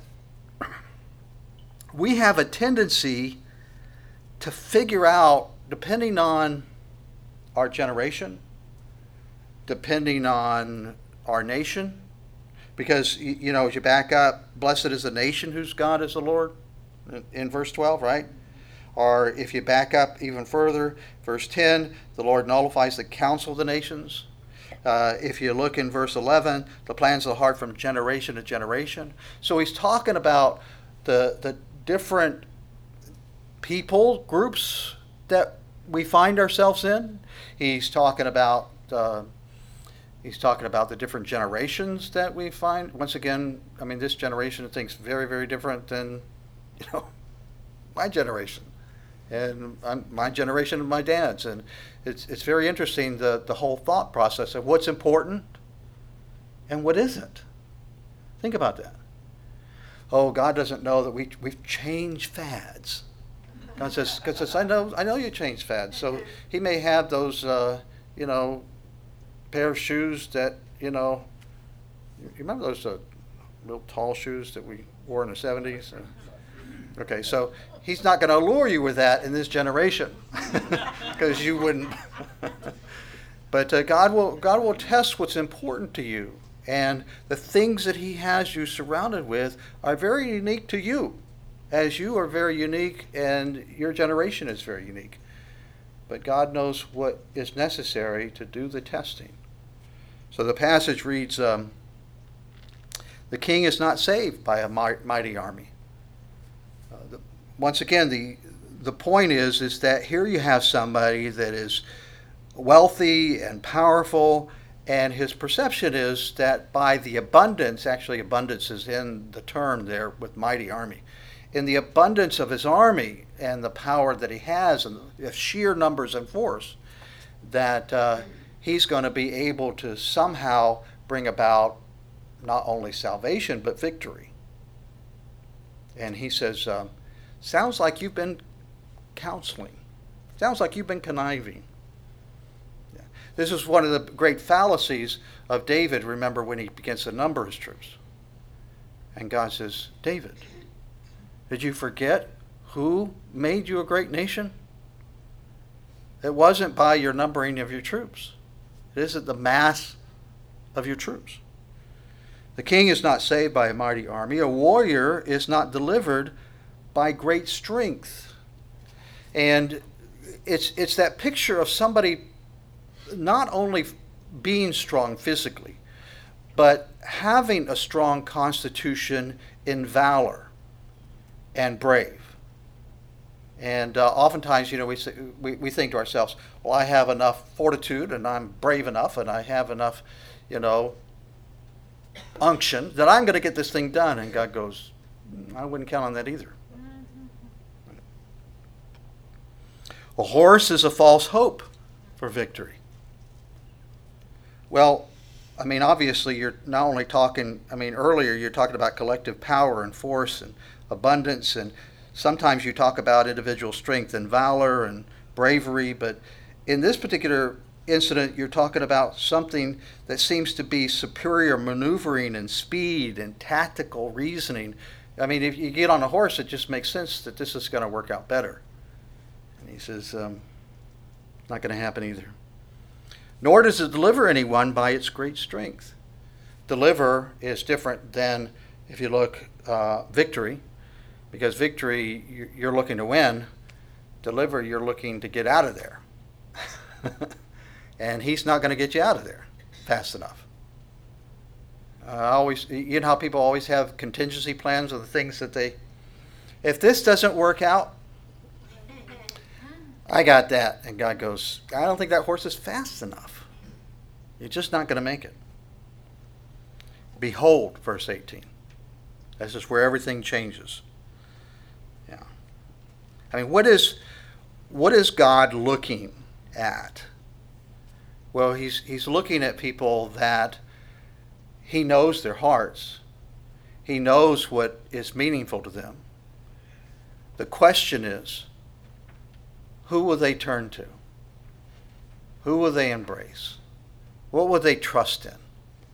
we have a tendency to figure out, depending on our generation, depending on our nation, because, you know, as you back up, blessed is the nation whose God is the Lord, in verse twelve, right? Or if you back up even further, verse ten, the Lord nullifies the counsel of the nations. Uh, if you look in verse eleven, the plans of the heart from generation to generation. So he's talking about the the different people, groups that we find ourselves in. He's talking about uh, he's talking about the different generations that we find. Once again, I mean, this generation thinks very, very different than, you know, my generation, and I'm, my generation and my dad's, and it's it's very interesting, the the whole thought process of what's important and what isn't. Think about that. Oh, God doesn't know that we we've changed fads. God says, God says, I know, I know you changed fads. So He may have those, uh, you know, pair of shoes that, you know, you remember those uh, real tall shoes that we wore in the seventies? Okay, so He's not going to allure you with that in this generation, because you wouldn't. But uh, God will, God will test what's important to you, and the things that He has you surrounded with are very unique to you, as you are very unique and your generation is very unique. But God knows what is necessary to do the testing. So the passage reads, um, the king is not saved by a mighty army. Uh, the, once again, the the point is, is that here you have somebody that is wealthy and powerful, and his perception is that by the abundance, actually abundance is in the term there with mighty army, in the abundance of his army and the power that he has and the sheer numbers and force, that uh, he's going to be able to somehow bring about not only salvation but victory. And he says, um, sounds like you've been counseling. Sounds like you've been conniving. Yeah. This is one of the great fallacies of David, remember, when he begins to number his troops. And God says, David, did you forget who made you a great nation? It wasn't by your numbering of your troops. It isn't the mass of your troops. The king is not saved by a mighty army. A warrior is not delivered by great strength. And it's it's that picture of somebody not only being strong physically, but having a strong constitution in valor and brave. And uh, oftentimes, you know, we, say, we we think to ourselves, well, I have enough fortitude and I'm brave enough and I have enough, you know, unction that I'm going to get this thing done. And God goes, I wouldn't count on that either. A horse is a false hope for victory. Well, I mean, obviously, you're not only talking, I mean, earlier you're talking about collective power and force and abundance, and sometimes you talk about individual strength and valor and bravery, but in this particular incident, you're talking about something that seems to be superior maneuvering and speed and tactical reasoning. I mean, if you get on a horse, it just makes sense that this is going to work out better. And he says, um, not going to happen either. Nor does it deliver anyone by its great strength. Deliver is different than, if you look, uh, victory, because victory, you're looking to win. Deliver, you're looking to get out of there. And he's not going to get you out of there fast enough. Uh, I always, you know how people always have contingency plans of the things that they, if this doesn't work out, I got that. And God goes, I don't think that horse is fast enough. You're just not going to make it. Behold, verse eighteen. This is where everything changes. Yeah. I mean, what is what is God looking at? Well, he's he's looking at people that he knows their hearts. He knows what is meaningful to them. The question is, who will they turn to? Who will they embrace? What will they trust in?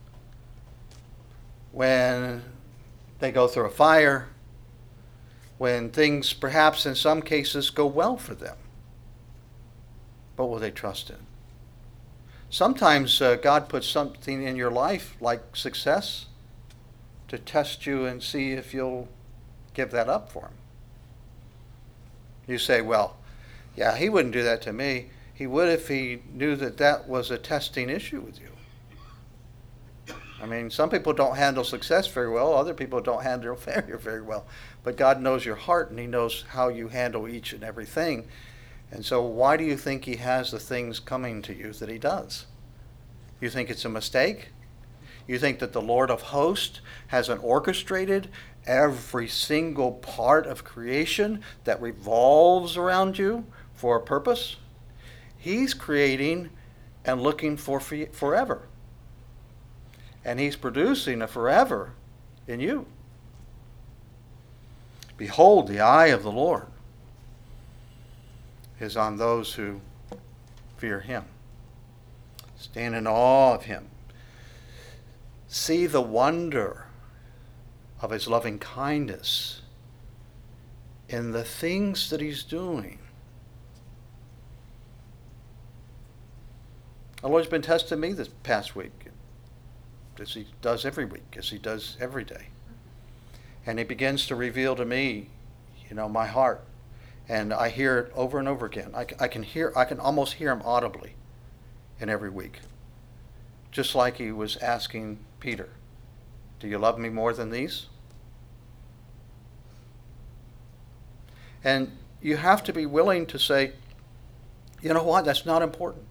When they go through a fire, when things perhaps in some cases go well for them, what will they trust in? Sometimes uh, God puts something in your life like success to test you and see if you'll give that up for him. You say, well, yeah, he wouldn't do that to me. He would if he knew that that was a testing issue with you. I mean, some people don't handle success very well. Other people don't handle failure very well. But God knows your heart, and he knows how you handle each and everything. And so why do you think he has the things coming to you that he does? You think it's a mistake? You think that the Lord of hosts hasn't orchestrated every single part of creation that revolves around you for a purpose? He's creating and looking for forever. And he's producing a forever in you. Behold, the eye of the Lord is on those who fear him. Stand in awe of him. See the wonder of his loving kindness in the things that he's doing. The Lord's been testing me this past week, as he does every week, as he does every day. And he begins to reveal to me, you know, my heart. And I hear it over and over again. I, I can hear, I can almost hear him audibly in every week. Just like he was asking Peter, do you love me more than these? And you have to be willing to say, you know what, that's not important.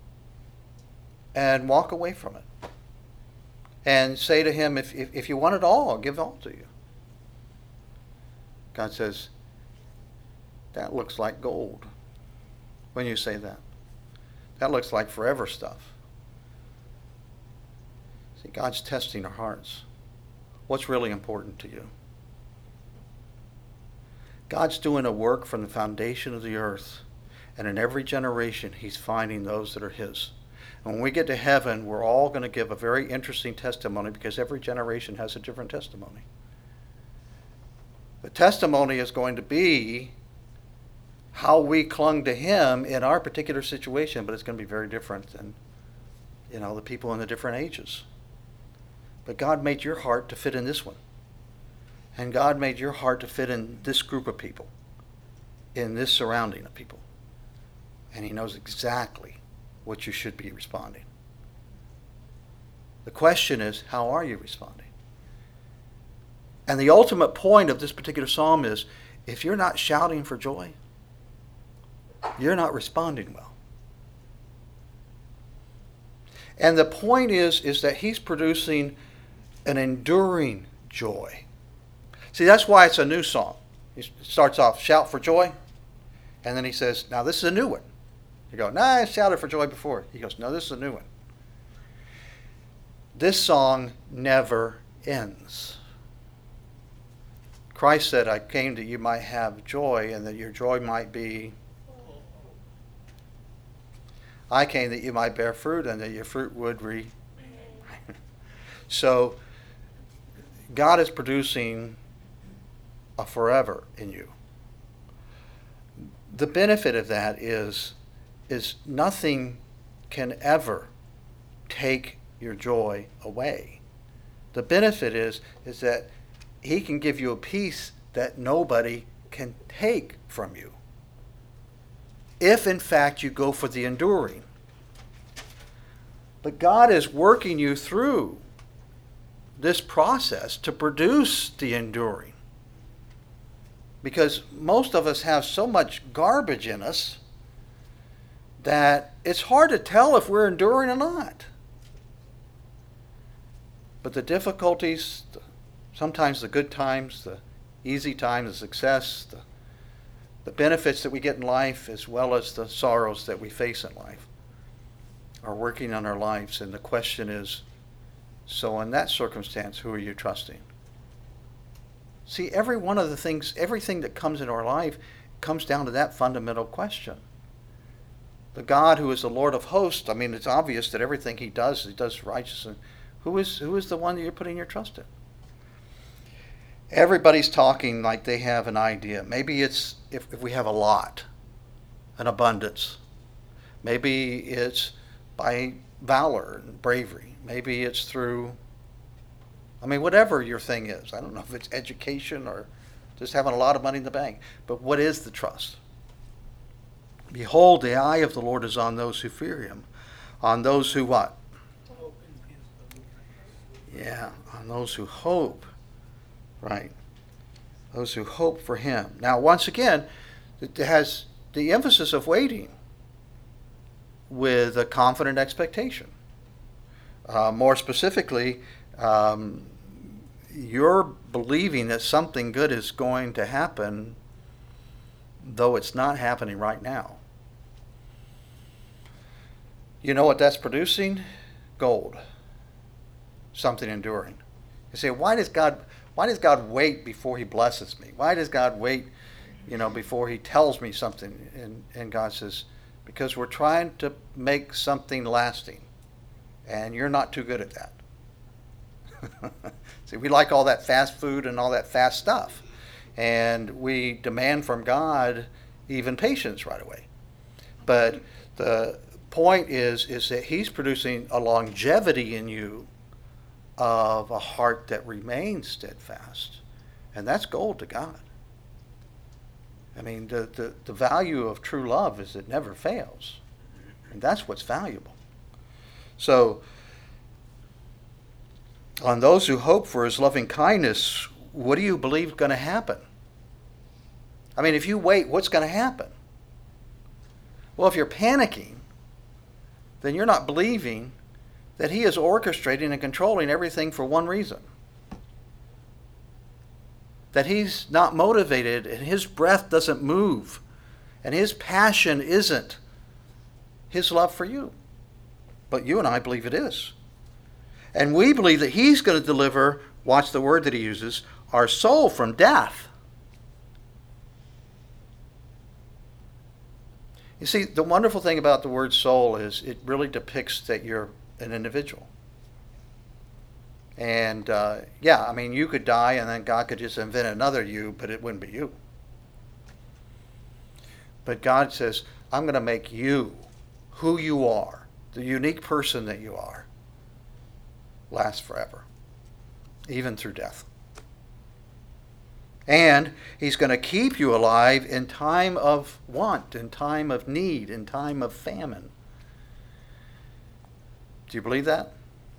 And walk away from it. And say to him, if, if, if you want it all, I'll give it all to you. God says, that looks like gold when you say that. That looks like forever stuff. See, God's testing our hearts. What's really important to you? God's doing a work from the foundation of the earth. And in every generation, he's finding those that are his. And when we get to heaven, we're all going to give a very interesting testimony because every generation has a different testimony. The testimony is going to be how we clung to him in our particular situation, but it's going to be very different than, you know, the people in the different ages. But God made your heart to fit in this one. And God made your heart to fit in this group of people, in this surrounding of people. And he knows exactly what you should be responding. The question is, how are you responding? And the ultimate point of this particular psalm is, if you're not shouting for joy, you're not responding well. And the point is, is that he's producing an enduring joy. See, that's why it's a new song. He starts off, shout for joy. And then he says, now this is a new one. You go, nah, I shouted for joy before. He goes, no, this is a new one. This song never ends. Christ said, I came that you might have joy and that your joy might be... I came that you might bear fruit and that your fruit would re. So God is producing a forever in you. The benefit of that is, is nothing can ever take your joy away. The benefit is, is that he can give you a peace that nobody can take from you. If in fact you go for the enduring. But God is working you through this process to produce the enduring. Because most of us have so much garbage in us that it's hard to tell if we're enduring or not. But the difficulties, sometimes the good times, the easy times, the success, the, the benefits that we get in life, as well as the sorrows that we face in life, are working on our lives. And the question is, so in that circumstance, who are you trusting? See, every one of the things, everything that comes into our life comes down to that fundamental question. The God who is the Lord of hosts, I mean, it's obvious that everything he does, he does righteousness. Who is, who is the one that you're putting your trust in? Everybody's talking like they have an idea. Maybe it's if, if we have a lot, an abundance. Maybe it's by valor and bravery. Maybe it's through, I mean, whatever your thing is. I don't know if it's education or just having a lot of money in the bank. But what is the trust? Behold, the eye of the Lord is on those who fear him. On those who what? Hope in his deliverance. Yeah, on those who hope. Right. Those who hope for him. Now, once again, it has the emphasis of waiting with a confident expectation. Uh, more specifically, um, you're believing that something good is going to happen, though it's not happening right now. You know what that's producing? Gold. Something enduring. You say, why does God why does God wait before he blesses me? Why does God wait, you know, before he tells me something? And, and God says, because we're trying to make something lasting. And you're not too good at that. See, we like all that fast food and all that fast stuff. And we demand from God even patience right away. But the point is, is that he's producing a longevity in you of a heart that remains steadfast. And that's gold to God. I mean, the, the, the value of true love is it never fails. And that's what's valuable. So, on those who hope for his loving kindness, what do you believe is going to happen? I mean, if you wait, what's going to happen? Well, if you're panicking, then you're not believing that he is orchestrating and controlling everything for one reason. That he's not motivated and his breath doesn't move and his passion isn't his love for you. But you and I believe it is. And we believe that he's going to deliver, watch the word that he uses, our soul from death. You see, the wonderful thing about the word soul is it really depicts that you're an individual. And uh, yeah, I mean, you could die and then God could just invent another you, but it wouldn't be you. But God says, I'm going to make you, who you are, the unique person that you are, last forever, even through death. And he's going to keep you alive in time of want, in time of need, in time of famine. Do you believe that?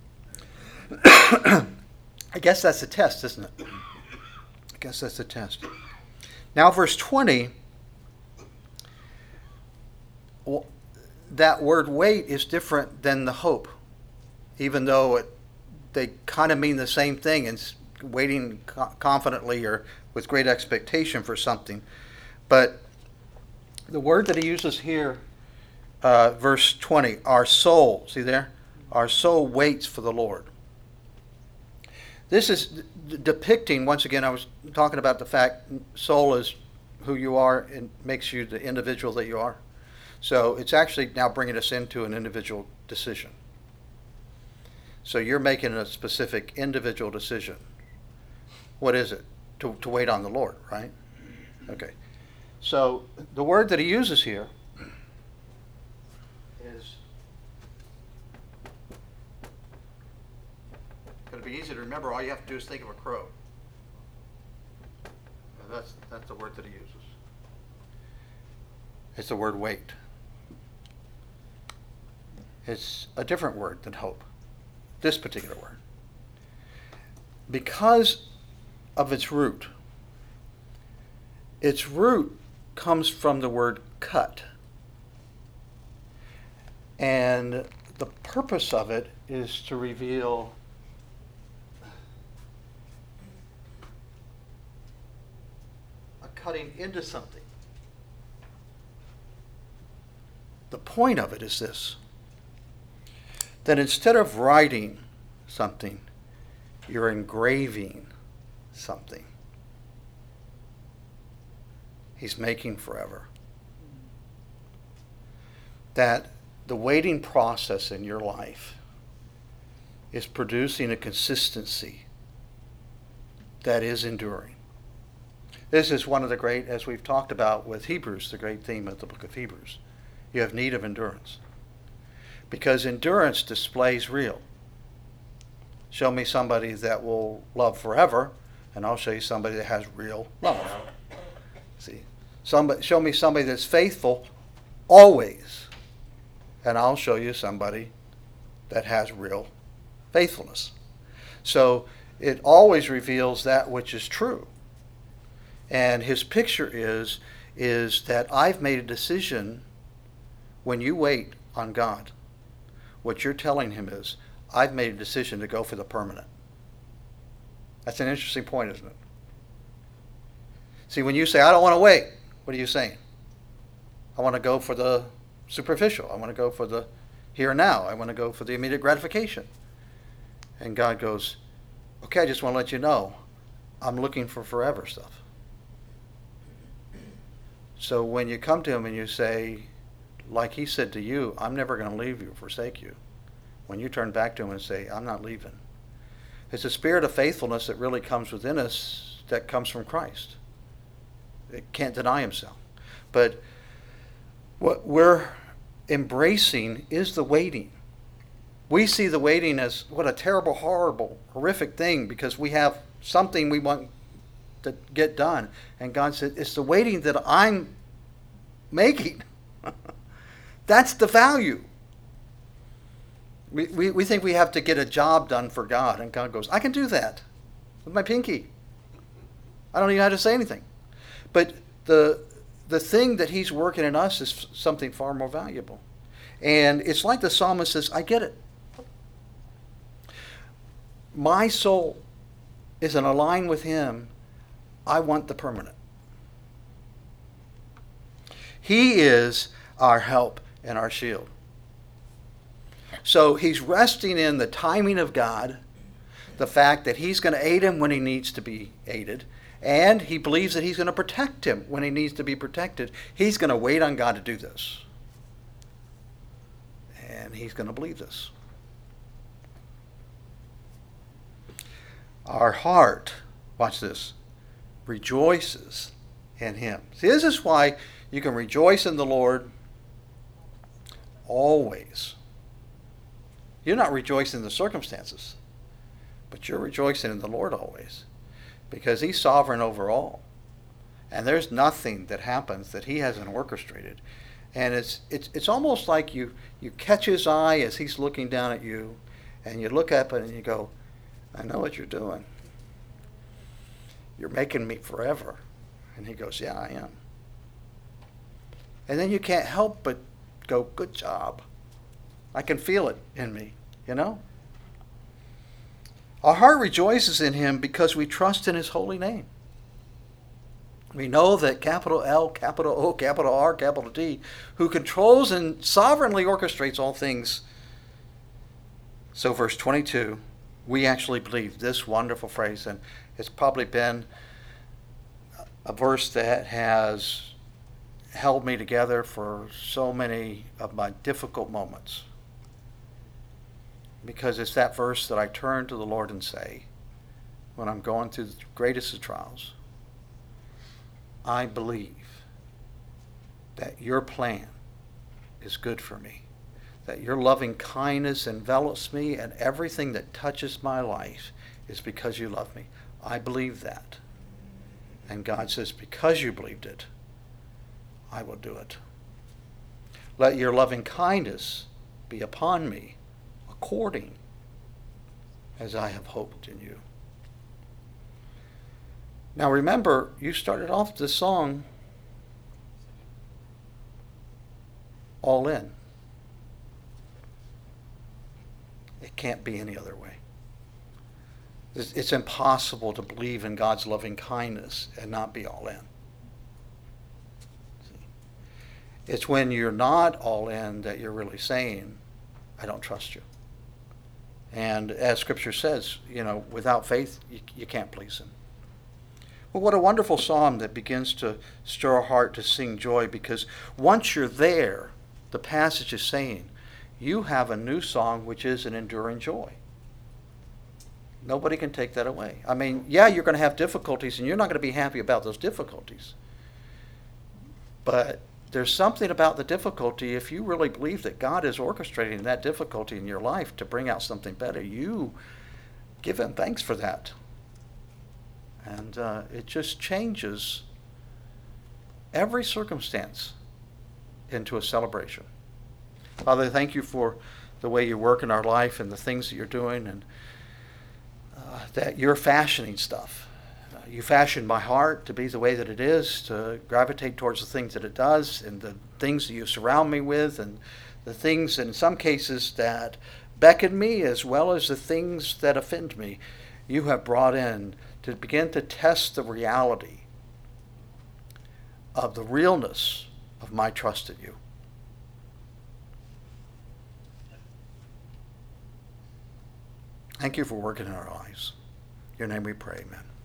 I guess that's a test, isn't it? I guess that's a test. Now, verse twenty, well, that word wait is different than the hope, even though it, they kind of mean the same thing, and waiting confidently or with great expectation for something. But the word that he uses here, uh, verse twenty, our soul, see there? Our soul waits for the Lord. This is d- depicting, once again, I was talking about the fact soul is who you are and makes you the individual that you are. So it's actually now bringing us into an individual decision. So you're making a specific individual decision. What is it? To, to wait on the Lord, right? Okay. So the word that he uses here is going to be easy to remember. All you have to do is think of a crow. And that's, that's the word that he uses. It's the word wait. It's a different word than hope. This particular word. Because of its root. Its root comes from the word cut. And the purpose of it is to reveal a cutting into something. The point of it is this, that instead of writing something, you're engraving something. He's making forever. That the waiting process in your life is producing a consistency that is enduring. This is one of the great, as we've talked about with Hebrews, the great theme of the book of Hebrews. You have need of endurance. Because endurance displays real. Show me somebody that will love forever, and I'll show you somebody that has real love. See, somebody, show me somebody that's faithful always, and I'll show you somebody that has real faithfulness. So it always reveals that which is true. And his picture is, is that I've made a decision. When you wait on God, what you're telling him is, I've made a decision to go for the permanent. That's an interesting point, isn't it? See, when you say, I don't want to wait, what are you saying? I want to go for the superficial. I want to go for the here and now. I want to go for the immediate gratification. And God goes, okay, I just want to let you know, I'm looking for forever stuff. So when you come to him and you say, like he said to you, I'm never going to leave you or forsake you. When you turn back to him and say, I'm not leaving. It's a spirit of faithfulness that really comes within us that comes from Christ. It can't deny himself. But what we're embracing is the waiting. We see the waiting as what a terrible, horrible, horrific thing because we have something we want to get done. And God said, it's the waiting that I'm making. That's the value. We, we we think we have to get a job done for God. And God goes, I can do that with my pinky. I don't even have to say anything. But the the thing that he's working in us is something far more valuable. And it's like the psalmist says, I get it. My soul is in a line with him. I want the permanent. He is our help and our shield. So he's resting in the timing of God, the fact that he's going to aid him when he needs to be aided, and he believes that he's going to protect him when he needs to be protected. He's going to wait on God to do this. And he's going to believe this. Our heart, watch this, rejoices in him. See, this is why you can rejoice in the Lord always. You're not rejoicing in the circumstances, but you're rejoicing in the Lord always, because he's sovereign over all. And there's nothing that happens that he hasn't orchestrated. And it's it's it's almost like you, you catch his eye as he's looking down at you, and you look up and you go, I know what you're doing. You're making me forever. And he goes, yeah, I am. And then you can't help but go, good job. I can feel it in me, you know? Our heart rejoices in him because we trust in his holy name. We know that capital L, capital O, capital R, capital D, who controls and sovereignly orchestrates all things. So verse twenty-two, we actually believe this wonderful phrase, and it's probably been a verse that has held me together for so many of my difficult moments. Because it's that verse that I turn to the Lord and say, when I'm going through the greatest of trials, I believe that your plan is good for me, that your loving kindness envelops me, and everything that touches my life is because you love me. I believe that. And God says, because you believed it, I will do it. Let your loving kindness be upon me, according as I have hoped in you. Now remember, you started off this song all in. It can't be any other way. It's, it's impossible to believe in God's loving kindness and not be all in. See? It's when you're not all in that you're really saying, I don't trust you. And as Scripture says, you know, without faith, you, you can't please Him. Well, what a wonderful psalm that begins to stir our heart to sing joy, because once you're there, the passage is saying, you have a new song which is an enduring joy. Nobody can take that away. I mean, yeah, you're going to have difficulties, and you're not going to be happy about those difficulties. But there's something about the difficulty, if you really believe that God is orchestrating that difficulty in your life to bring out something better, you give Him thanks for that. And uh, it just changes every circumstance into a celebration. Father, thank you for the way you work in our life and the things that you're doing, and uh, that you're fashioning stuff. Uh, you fashion my heart to be the way that it is, to gravitate towards the things that it does, and the things that you surround me with, and the things in some cases that beckon me, as well as the things that offend me, you have brought in to begin to test the reality of the realness of my trust in you. Thank you for working in our lives. In your name we pray, amen.